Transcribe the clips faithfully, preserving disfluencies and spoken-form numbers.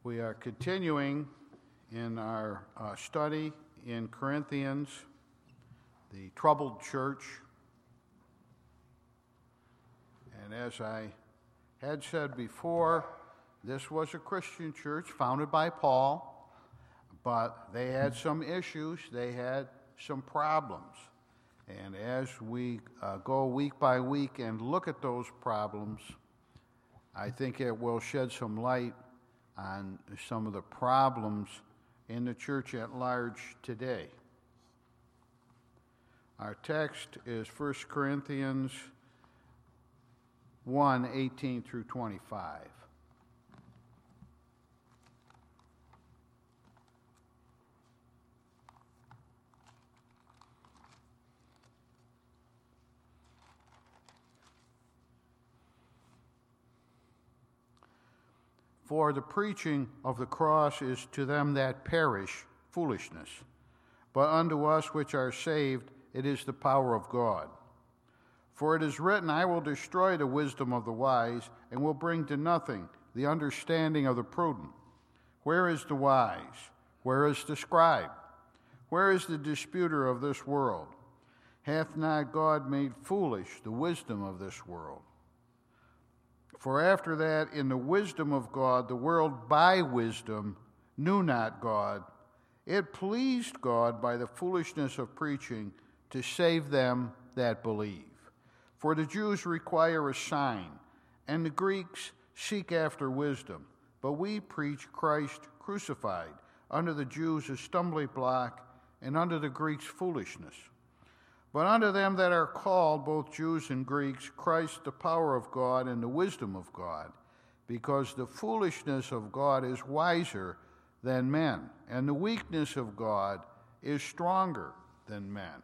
We are continuing in our uh, study in Corinthians, the troubled church. And as I had said before, this was a Christian church founded by Paul, but they had some issues, they had some problems. And as we uh, go week by week and look at those problems, I think it will shed some light on some of the problems in the church at large today. Our text is First Corinthians one, eighteen through twenty-five. For the preaching of the cross is to them that perish foolishness, but unto us which are saved it is the power of God. For it is written, I will destroy the wisdom of the wise, and will bring to nothing the understanding of the prudent. Where is the wise? Where is the scribe? Where is the disputer of this world? Hath not God made foolish the wisdom of this world? For after that, in the wisdom of God, the world by wisdom knew not God. It pleased God by the foolishness of preaching to save them that believe. For the Jews require a sign, and the Greeks seek after wisdom. But we preach Christ crucified, unto the Jews a stumbling block, and unto the Greeks foolishness. But unto them that are called, both Jews and Greeks, Christ the power of God and the wisdom of God, because the foolishness of God is wiser than men, and the weakness of God is stronger than men.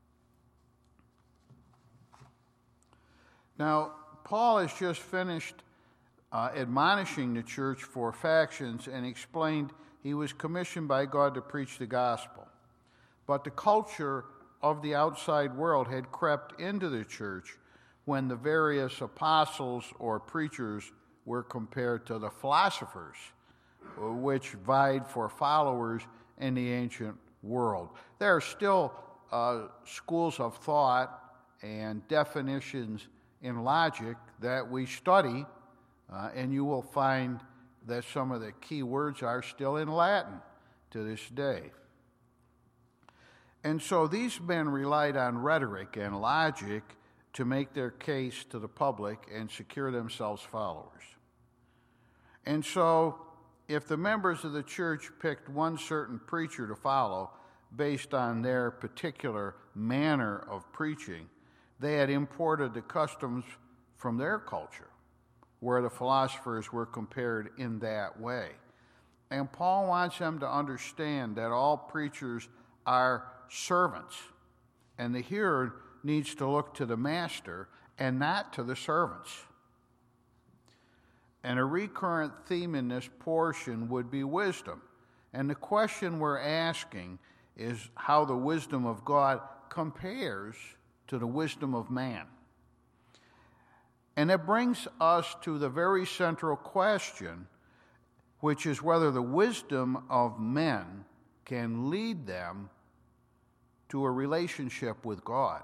Now, Paul has just finished uh, admonishing the church for factions and explained he was commissioned by God to preach the gospel. But the culture of the outside world had crept into the church when the various apostles or preachers were compared to the philosophers, which vied for followers in the ancient world. There are still uh, schools of thought and definitions in logic that we study, uh, and you will find that some of the key words are still in Latin to this day. And so these men relied on rhetoric and logic to make their case to the public and secure themselves followers. And so if the members of the church picked one certain preacher to follow based on their particular manner of preaching, they had imported the customs from their culture, where the philosophers were compared in that way. And Paul wants them to understand that all preachers are servants, and the hearer needs to look to the master and not to the servants. And a recurrent theme in this portion would be wisdom. And the question we're asking is how the wisdom of God compares to the wisdom of man. And it brings us to the very central question, which is whether the wisdom of men can lead them to a relationship with God.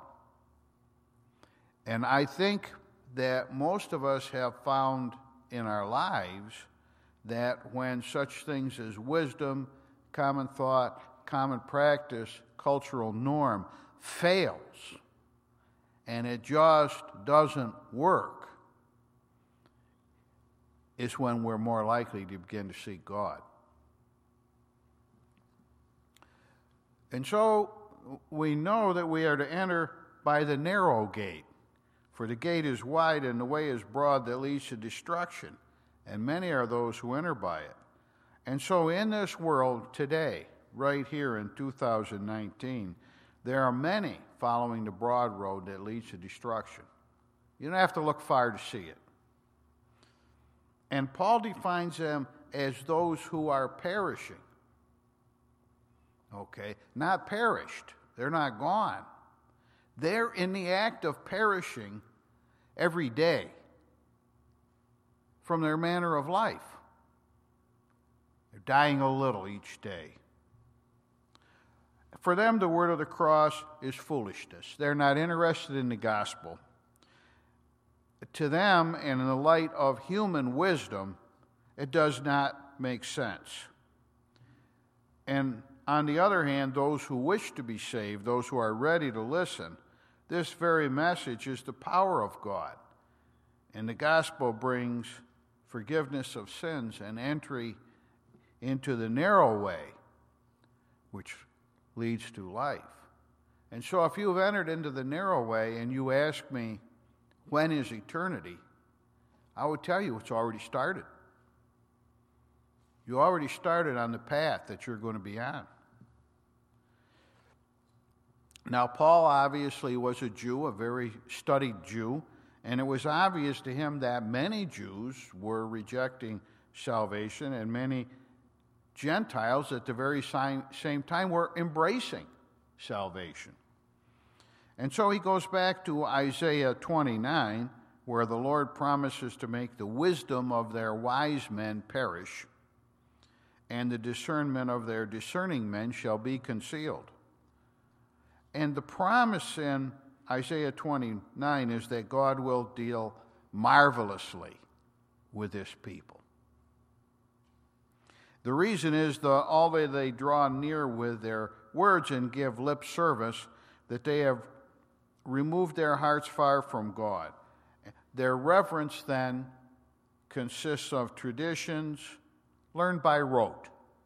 And I think that most of us have found in our lives that when such things as wisdom, common thought, common practice, cultural norm fails, and it just doesn't work, is when we're more likely to begin to seek God. And so we know that we are to enter by the narrow gate, for the gate is wide and the way is broad that leads to destruction, and many are those who enter by it. And so in this world today, right here in two thousand nineteen, there are many following the broad road that leads to destruction. You don't have to look far to see it. And Paul defines them as those who are perishing. Okay, not perished. They're not gone. They're in the act of perishing every day from their manner of life. dying a little each day. For them, the word of the cross is foolishness. They're not interested in the gospel. To them, and in the light of human wisdom, it does not make sense. And on the other hand, those who wish to be saved, those who are ready to listen, this very message is the power of God. And the gospel brings forgiveness of sins and entry into the narrow way, which leads to life. And so if you've entered into the narrow way and you ask me, when is eternity? I would tell you it's already started. You already started on the path that you're going to be on. Now, Paul obviously was a Jew, a very studied Jew, and it was obvious to him that many Jews were rejecting salvation and many Gentiles at the very same time were embracing salvation. And so he goes back to Isaiah twenty-nine, where the Lord promises to make the wisdom of their wise men perish, and the discernment of their discerning men shall be concealed. And the promise in Isaiah twenty-nine is that God will deal marvelously with this people. The reason is the although they draw near with their words and give lip service, that they have removed their hearts far from God. Their reverence then consists of traditions learned by rote.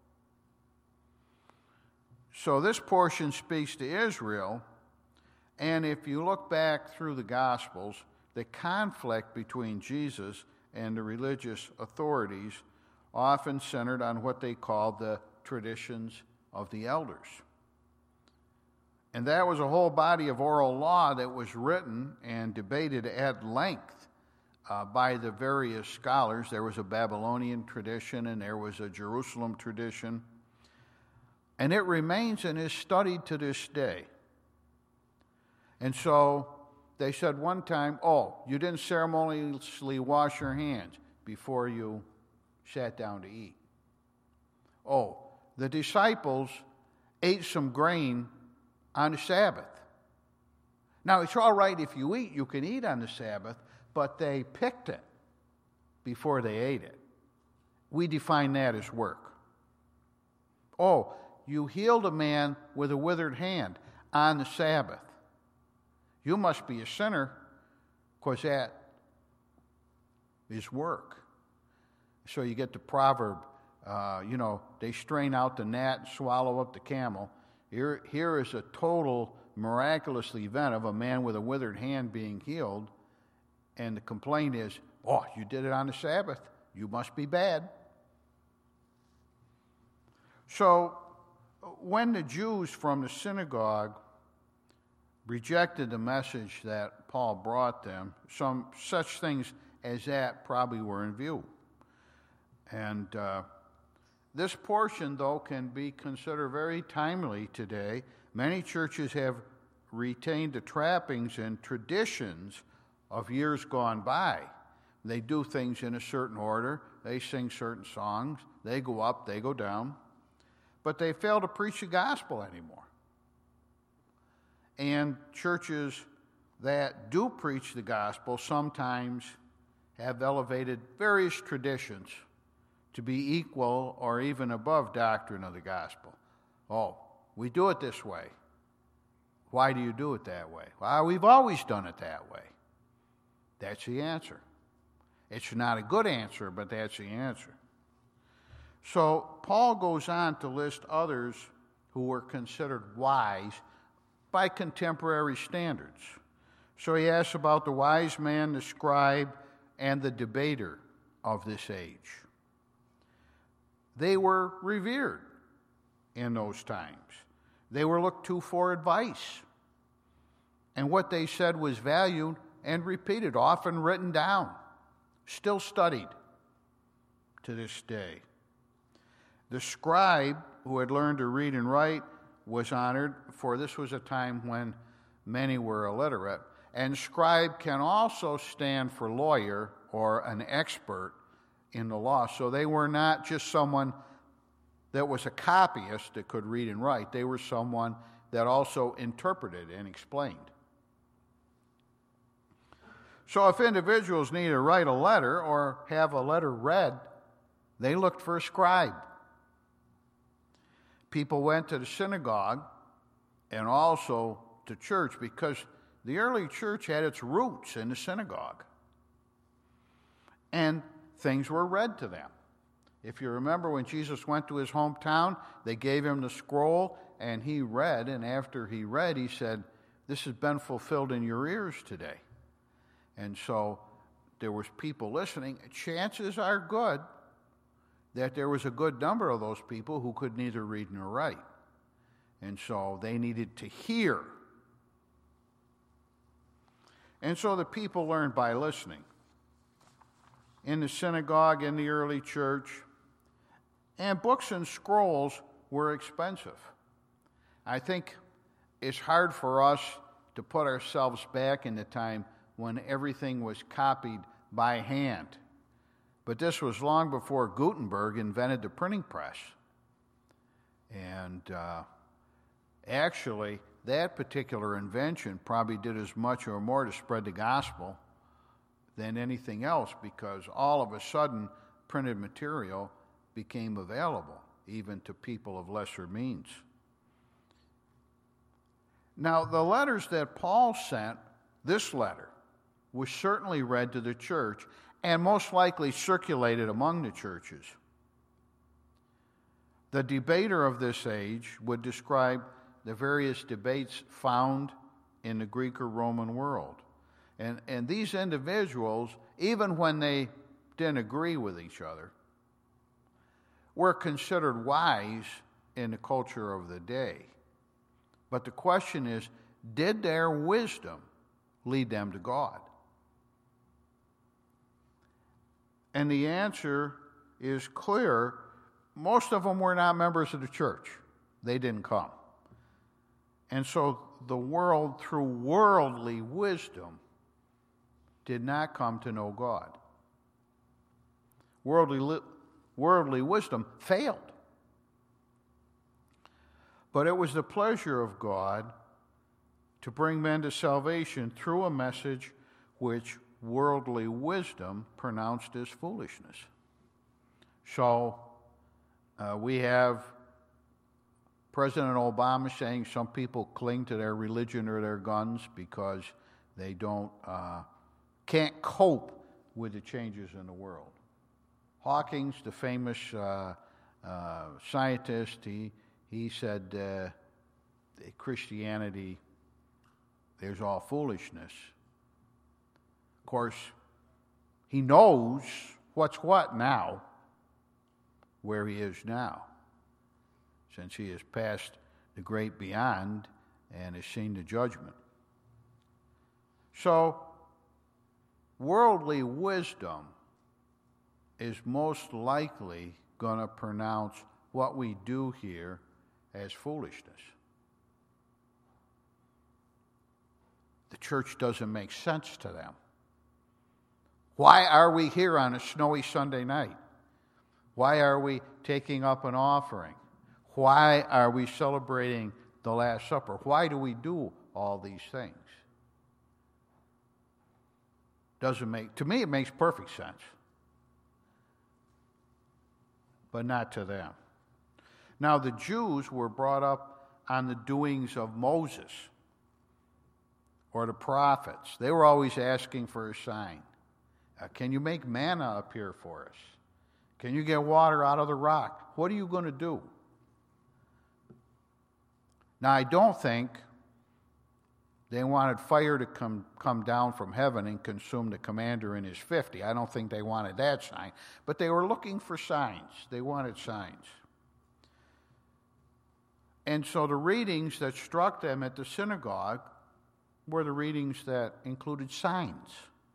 So this portion speaks to Israel, and if you look back through the Gospels, the conflict between Jesus and the religious authorities often centered on what they called the traditions of the elders. And that was a whole body of oral law that was written and debated at length uh, by the various scholars. There was a Babylonian tradition and there was a Jerusalem tradition. And it remains and is studied to this day. And so they said one time, oh, you didn't ceremoniously wash your hands before you sat down to eat. Oh, the disciples ate some grain on the Sabbath. Now, it's all right if you eat, you can eat on the Sabbath, but they picked it before they ate it. We define that as work. Oh, you healed a man with a withered hand on the Sabbath. You must be a sinner, because that is work. So you get the proverb, uh, you know, they strain out the gnat and swallow up the camel. Here, here is a total miraculous event of a man with a withered hand being healed, and the complaint is, oh, you did it on the Sabbath. You must be bad. So when the Jews from the synagogue rejected the message that Paul brought them, some such things as that probably were in view. And uh, this portion, though, can be considered very timely today. Many churches have retained the trappings and traditions of years gone by. They do things in a certain order. They sing certain songs. They go up, they go down. But they fail to preach the gospel anymore. And churches that do preach the gospel sometimes have elevated various traditions to be equal or even above doctrine of the gospel. Oh, we do it this way. Why do you do it that way? Well, we've always done it that way. That's the answer. It's not a good answer, but that's the answer. So Paul goes on to list others who were considered wise by contemporary standards. So he asks about the wise man, the scribe, and the debater of this age. They were revered in those times. They were looked to for advice. And what they said was valued and repeated, often written down, still studied to this day. The scribe, who had learned to read and write, was honored, for this was a time when many were illiterate. And scribe can also stand for lawyer or an expert in the law. So they were not just someone that was a copyist that could read and write. They were someone that also interpreted and explained. So if individuals need to write a letter or have a letter read, they looked for a scribe. People went to the synagogue and also to church because the early church had its roots in the synagogue. And things were read to them. If you remember when Jesus went to his hometown, they gave him the scroll and he read, and after he read, he said, "This has been fulfilled in your ears today." And so there was people listening. Chances are good that there was a good number of those people who could neither read nor write. And so they needed to hear. And so the people learned by listening. In the synagogue, in the early church, and books and scrolls were expensive. I think it's hard for us to put ourselves back in the time when everything was copied by hand. But this was long before Gutenberg invented the printing press. And uh, actually, that particular invention probably did as much or more to spread the gospel than anything else, because all of a sudden printed material became available even to people of lesser means. Now, the letters that Paul sent, this letter, was certainly read to the church and most likely circulated among the churches. The debater of this age would describe the various debates found in the Greek or Roman world. And, and these individuals, even when they didn't agree with each other, were considered wise in the culture of the day. But the question is, did their wisdom lead them to God? And the answer is clear. Most of them were not members of the church. They didn't come. And so the world, through worldly wisdom, did not come to know God. Worldly, worldly wisdom failed. But it was the pleasure of God to bring men to salvation through a message which worldly wisdom pronounced as foolishness. So uh, we have President Obama saying some people cling to their religion or their guns because they don't uh, can't cope with the changes in the world. Hawkins, the famous uh, uh, scientist, he he said uh, Christianity is all foolishness. Of course, he knows what's what now, where he is now, since he has passed the great beyond and has seen the judgment. So, worldly wisdom is most likely going to pronounce what we do here as foolishness. The church doesn't make sense to them. Why are we here on a snowy Sunday night? Why are we taking up an offering? Why are we celebrating the Last Supper? Why do we do all these things? Doesn't make, to me, it makes perfect sense. But not to them. Now, the Jews were brought up on the doings of Moses or the prophets. They were always asking for a sign. Uh, can you make manna appear for us? Can you get water out of the rock? What are you going to do? Now, I don't think they wanted fire to come, come down from heaven and consume the commander and his fifty. I don't think they wanted that sign. But they were looking for signs. They wanted signs. And so the readings that struck them at the synagogue were the readings that included signs.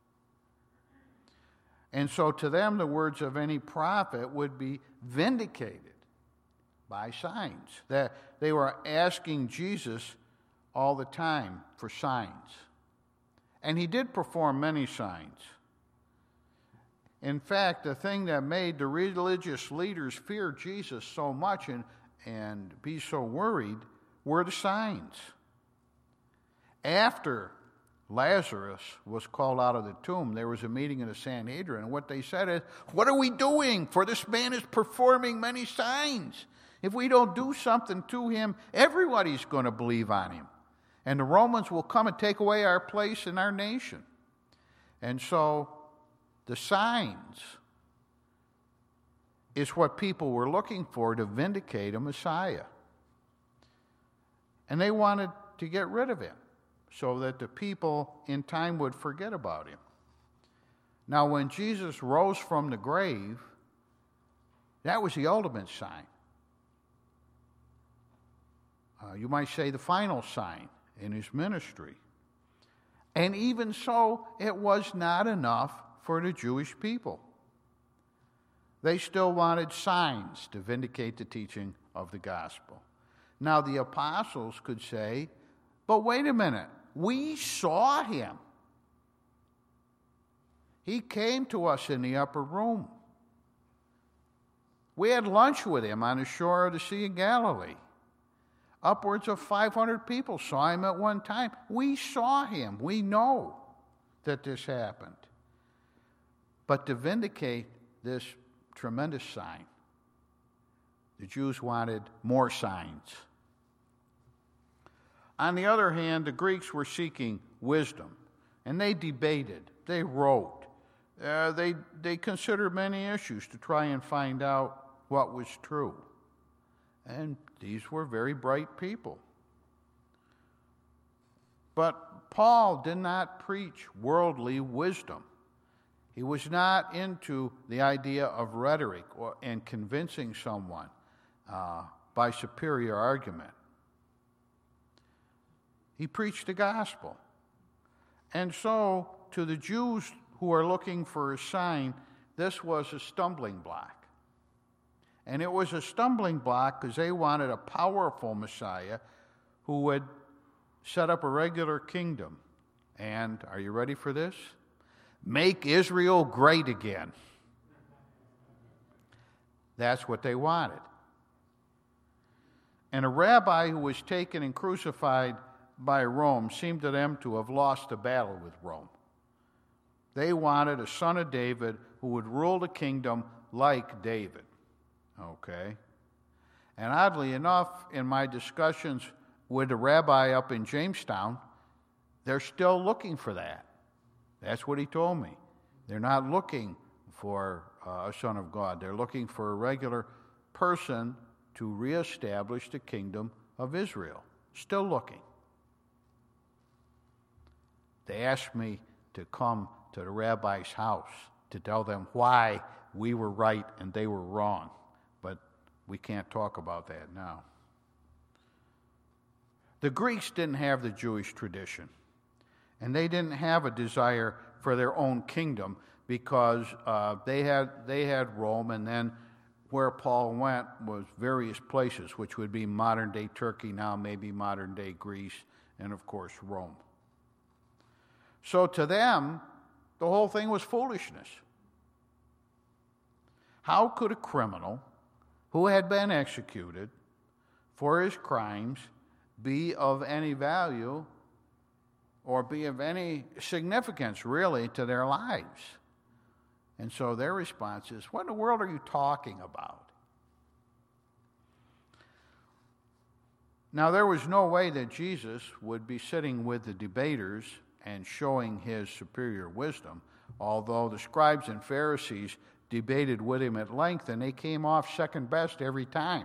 And so to them, the words of any prophet would be vindicated by signs. That they were asking Jesus all the time for signs. And he did perform many signs. In fact, the thing that made the religious leaders fear Jesus so much and, and be so worried were the signs. After Lazarus was called out of the tomb, there was a meeting in the Sanhedrin, and what they said is, "What are we doing? For this man is performing many signs. If we don't do something to him, everybody's going to believe on him. And the Romans will come and take away our place in our nation." And so the signs is what people were looking for to vindicate a Messiah. And they wanted to get rid of him so that the people in time would forget about him. Now, when Jesus rose from the grave, that was the ultimate sign. Uh, you might say the final sign in his ministry. And even so, it was not enough for the Jewish people. They still wanted signs to vindicate the teaching of the gospel. Now, the apostles could say, "But wait a minute, we saw him. He came to us in the upper room. We had lunch with him on the shore of the Sea of Galilee. Upwards of five hundred people saw him at one time. We saw him. We know that this happened." But to vindicate this tremendous sign, the Jews wanted more signs. On the other hand, the Greeks were seeking wisdom, and they debated, they wrote, uh, they, they considered many issues to try and find out what was true. And these were very bright people. But Paul did not preach worldly wisdom. He was not into the idea of rhetoric or, and convincing someone uh, by superior argument. He preached the gospel. And so, to the Jews who are looking for a sign, this was a stumbling block. And it was a stumbling block because they wanted a powerful Messiah who would set up a regular kingdom. And, are you ready for this? Make Israel great again. That's what they wanted. And a rabbi who was taken and crucified by Rome seemed to them to have lost the battle with Rome. They wanted a son of David who would rule the kingdom like David. Okay? And oddly enough, in my discussions with a rabbi up in Jamestown, they're still looking for that. That's what he told me. They're not looking for uh, a son of God. They're looking for a regular person to reestablish the kingdom of Israel. Still looking. They asked me to come to the rabbi's house to tell them why we were right and they were wrong. But we can't talk about that now. The Greeks didn't have the Jewish tradition. And they didn't have a desire for their own kingdom because uh, they had they had Rome, and then where Paul went was various places, which would be modern-day Turkey now, maybe modern-day Greece, and of course Rome. So to them, the whole thing was foolishness. How could a criminal who had been executed for his crimes be of any value or be of any significance, really, to their lives? And so their response is, what in the world are you talking about? Now, there was no way that Jesus would be sitting with the debaters and showing his superior wisdom, although the scribes and Pharisees debated with him at length, and they came off second best every time.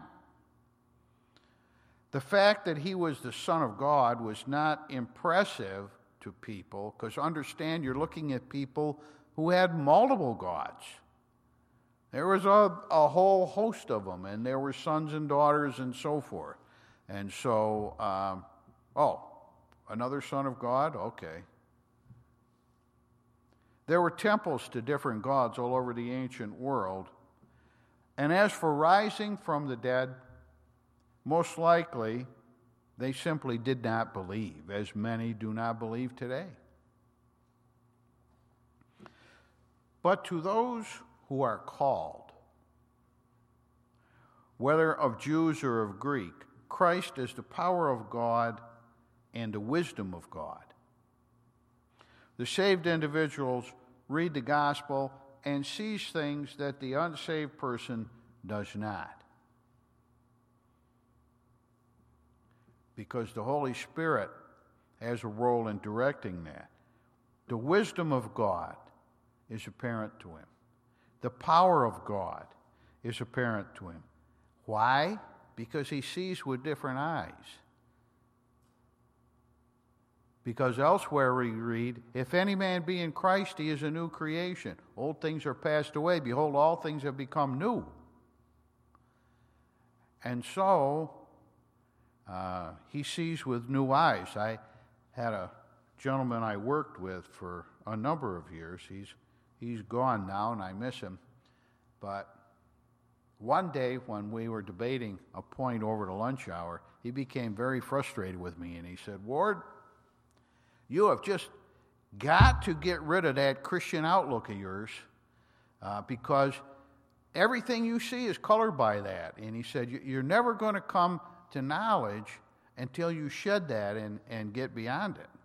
The fact that he was the Son of God was not impressive to people, because understand, you're looking at people who had multiple gods. There was a, a whole host of them, and there were sons and daughters and so forth. And so, um, oh, another son of God? Okay. There were temples to different gods all over the ancient world. And as for rising from the dead, most likely, they simply did not believe, as many do not believe today. But to those who are called, whether of Jews or of Greek, Christ is the power of God and the wisdom of God. The saved individuals read the gospel and sees things that the unsaved person does not. Because the Holy Spirit has a role in directing that. The wisdom of God is apparent to him. The power of God is apparent to him. Why? Because he sees with different eyes. Because elsewhere we read, if any man be in Christ, he is a new creation. Old things are passed away. Behold, all things have become new. And so, uh, he sees with new eyes. I had a gentleman I worked with for a number of years. He's, he's gone now, and I miss him. But one day when we were debating a point over the lunch hour, he became very frustrated with me, and he said, Ward, you have just got to get rid of that Christian outlook of yours uh, because everything you see is colored by that. And he said, you're never going to come to knowledge until you shed that and, and get beyond it.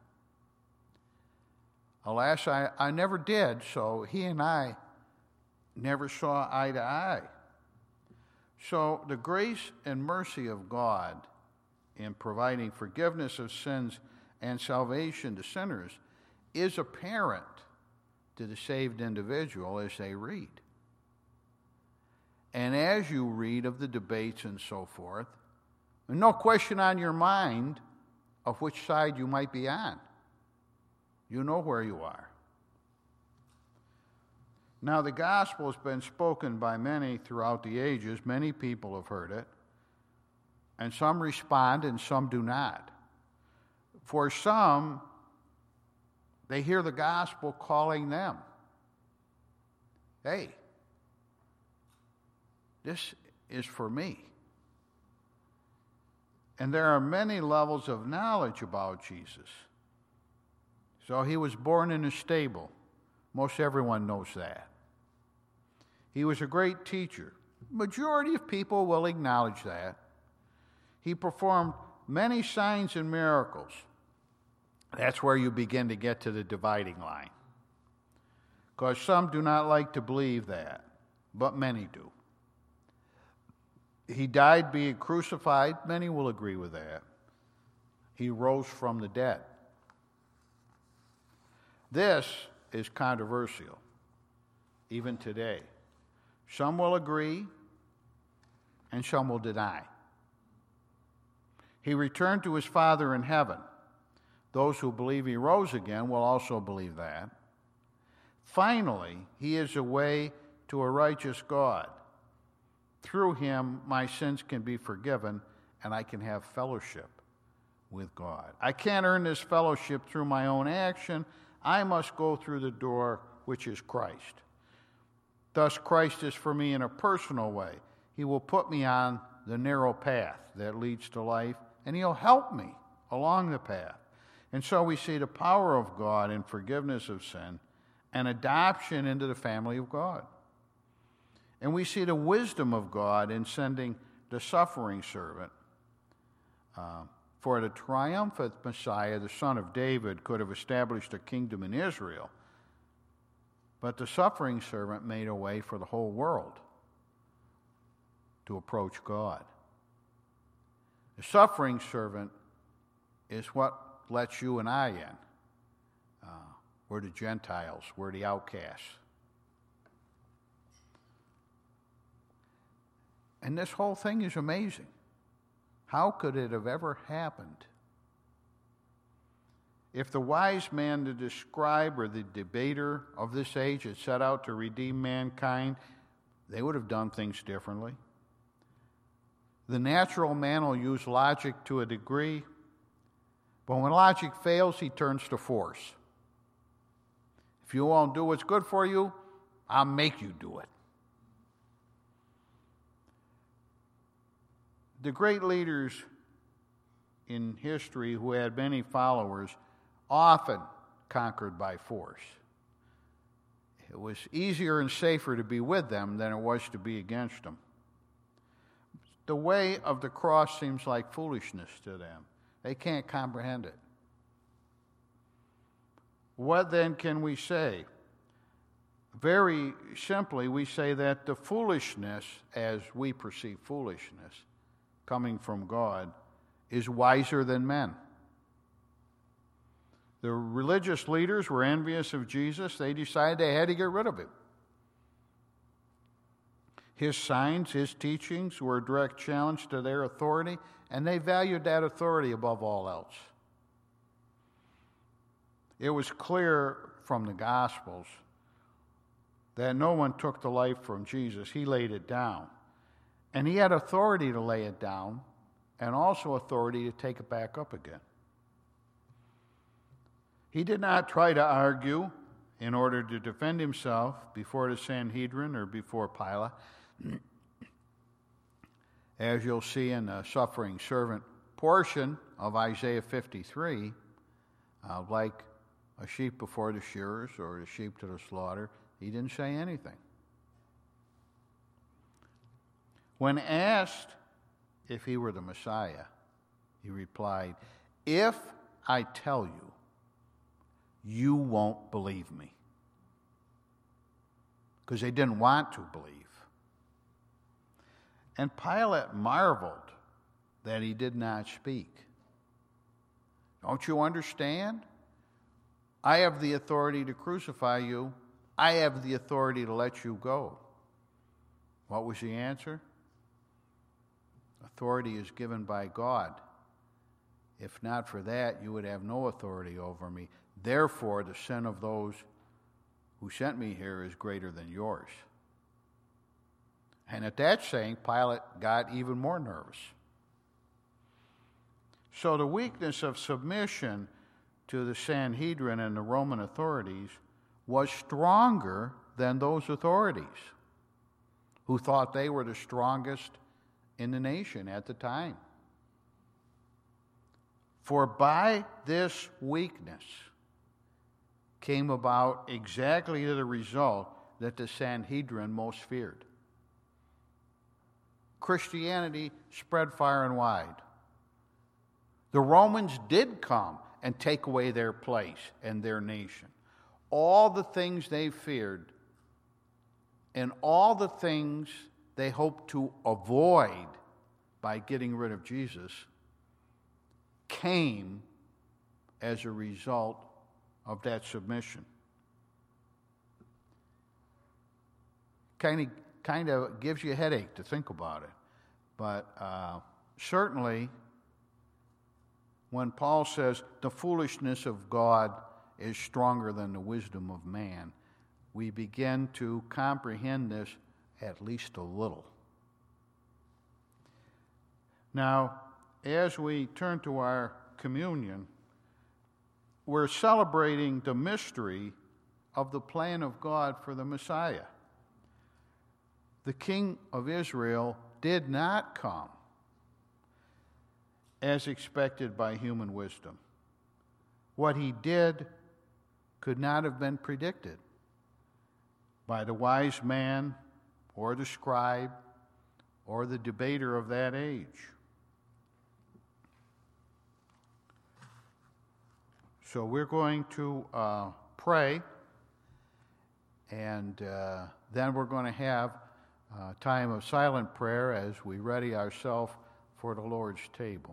Alas, I, I never did, so he and I never saw eye to eye. So the grace and mercy of God in providing forgiveness of sins and salvation to sinners is apparent to the saved individual as they read. And as you read of the debates and so forth, there's no question on your mind of which side you might be on. You know where you are. Now, the gospel has been spoken by many throughout the ages. Many people have heard it. And some respond and some do not. For some, they hear the gospel calling them. Hey, this is for me. And there are many levels of knowledge about Jesus. So he was born in a stable. Most everyone knows that. He was a great teacher. Majority of people will acknowledge that. He performed many signs and miracles. That's where you begin to get to the dividing line. Because some do not like to believe that, but many do. He died being crucified. Many will agree with that. He rose from the dead. This is controversial, even today. Some will agree, and some will deny. He returned to his Father in heaven. Those who believe he rose again will also believe that. Finally, he is a way to a righteous God. Through him, my sins can be forgiven, and I can have fellowship with God. I can't earn this fellowship through my own action. I must go through the door, which is Christ. Thus, Christ is for me in a personal way. He will put me on the narrow path that leads to life, and he'll help me along the path. And so we see the power of God in forgiveness of sin and adoption into the family of God. And we see the wisdom of God in sending the suffering servant. Uh, for the triumphant Messiah, the son of David, could have established a kingdom in Israel. But the suffering servant made a way for the whole world to approach God. The suffering servant is what lets you and I in. Uh, we're the Gentiles. We're the outcasts. And this whole thing is amazing. How could it have ever happened? If the wise man, the scribe, or the debater of this age had set out to redeem mankind, they would have done things differently. The natural man will use logic to a degree, but when logic fails, he turns to force. If you won't do what's good for you, I'll make you do it. The great leaders in history who had many followers often conquered by force. It was easier and safer to be with them than it was to be against them. The way of the cross seems like foolishness to them. They can't comprehend it. What then can we say? Very simply, we say that the foolishness, as we perceive foolishness, coming from God, is wiser than men. The religious leaders were envious of Jesus. They decided they had to get rid of him. His signs, his teachings were a direct challenge to their authority, and they valued that authority above all else. It was clear from the Gospels that no one took the life from Jesus. He laid it down. And he had authority to lay it down and also authority to take it back up again. He did not try to argue in order to defend himself before the Sanhedrin or before Pilate. As you'll see in the suffering servant portion of Isaiah fifty-three, uh, like a sheep before the shearers or a sheep to the slaughter, he didn't say anything. When asked if he were the Messiah, he replied, "If I tell you, you won't believe me." Because they didn't want to believe. And Pilate marveled that he did not speak. Don't you understand? I have the authority to crucify you. I have the authority to let you go. What was the answer? Authority is given by God. If not for that, you would have no authority over me. Therefore, the sin of those who sent me here is greater than yours. And at that saying, Pilate got even more nervous. So the weakness of submission to the Sanhedrin and the Roman authorities was stronger than those authorities who thought they were the strongest in the nation at the time. For by this weakness came about exactly the result that the Sanhedrin most feared. Christianity spread far and wide. The Romans did come and take away their place and their nation. All the things they feared and all the things they hoped to avoid by getting rid of Jesus came as a result of that submission. Kind of, kind of gives you a headache to think about it. But uh, certainly, when Paul says the foolishness of God is stronger than the wisdom of man, we begin to comprehend this at least a little. Now, as we turn to our communion, we're celebrating the mystery of the plan of God for the Messiah. The King of Israel did not come as expected by human wisdom. What he did could not have been predicted by the wise man or the scribe or the debater of that age. So we're going to uh, pray, and uh, then we're going to have a time of silent prayer as we ready ourselves for the Lord's table.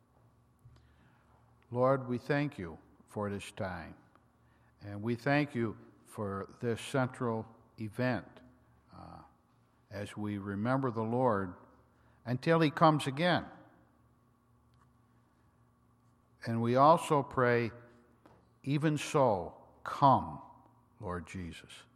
Lord, we thank you for this time, and we thank you for this central event uh, as we remember the Lord until he comes again. And we also pray, even so, come, Lord Jesus.